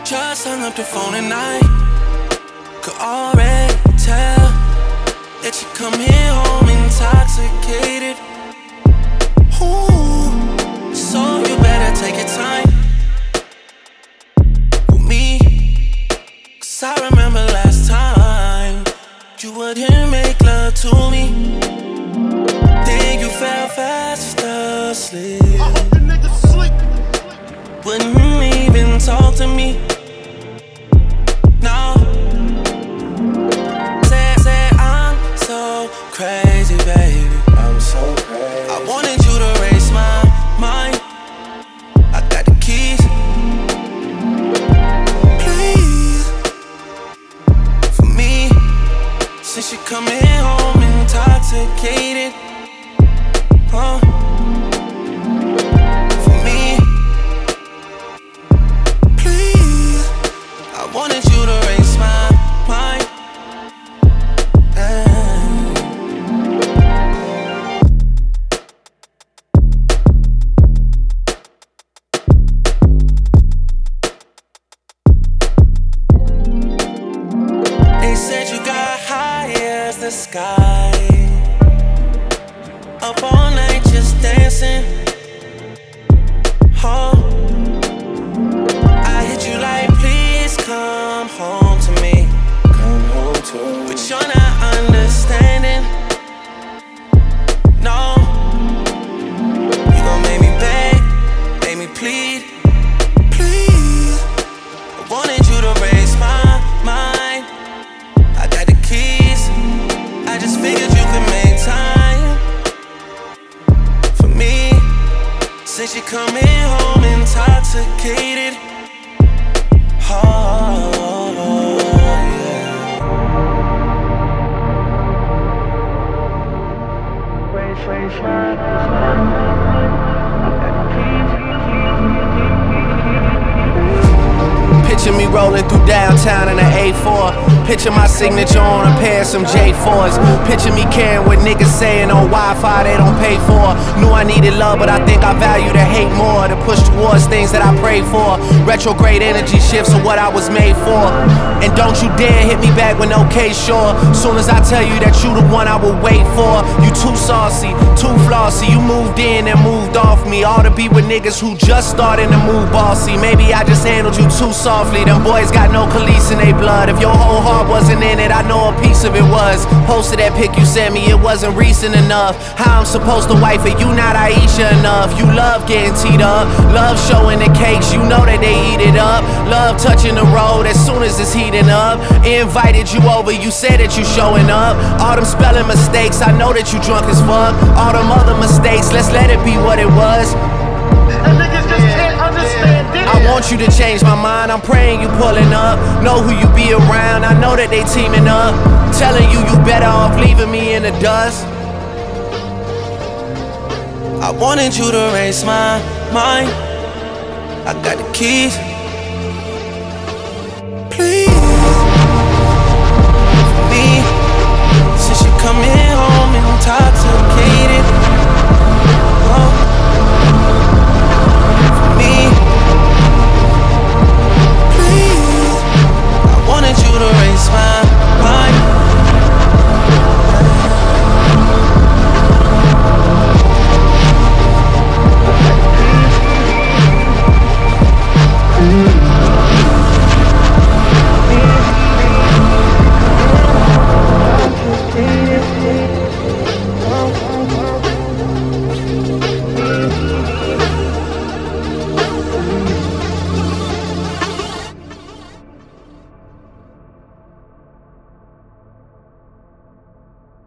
Just hung up the phone and I could already tell that you come here home intoxicated. Ooh, so you better take your time with me, 'cause I remember last time you wouldn't make love to me, then you fell fast asleep. I hope the niggas sleep. Wouldn't even talk to me. No. Say I'm so crazy, baby. I'm so crazy. I wanted you to raise my mind. I got the keys. Please, for me, since you coming home intoxicated. For me, please, I wanted you to raise my mind. They said you got high as the sky, up all night just dancing. Oh, I hit you like, please come home to me. Come home to me. But you're not understanding. No, you gon' make me beg, make me plead. Please, I wanted you to raise my mind. I got the keys, I just figured you could make time for me, since you coming home intoxicated. Oh, yeah. Picture me rolling through downtown in an A4. Picture my signature on a pair of some J4s. Picture me caring what niggas saying on Wi-Fi they don't pay for. Knew I needed love, but I think I value the hate more. To push towards things that I pray for. Retrograde energy shifts are what I was made for. And don't you dare hit me back when okay, sure. Soon as I tell you that you the one I will wait for. You too saucy, too flossy. You moved in and moved off me. All to be with niggas who just starting to move bossy. Maybe I just handled you too softly. Them boys got no Khalees in they blood. If your whole heart wasn't in it, I know a piece of it was. Posted that pic you sent me, it wasn't recent enough. How I'm supposed to wife it, you not Aisha enough. You love getting teed up, love showing the cakes, you know that they eat it up. Love touching the road as soon as it's heating up. Invited you over, you said that you showing up. All them spelling mistakes, I know that you drunk as fuck. All them other mistakes, let's let it be what it was. And niggas just can't understand this. I want you to change my mind, I'm praying you pulling up. Know who you be around, I know that they teaming up. Telling you you better off leaving me in the dust. I wanted you to raise my mind. I got the keys. Please.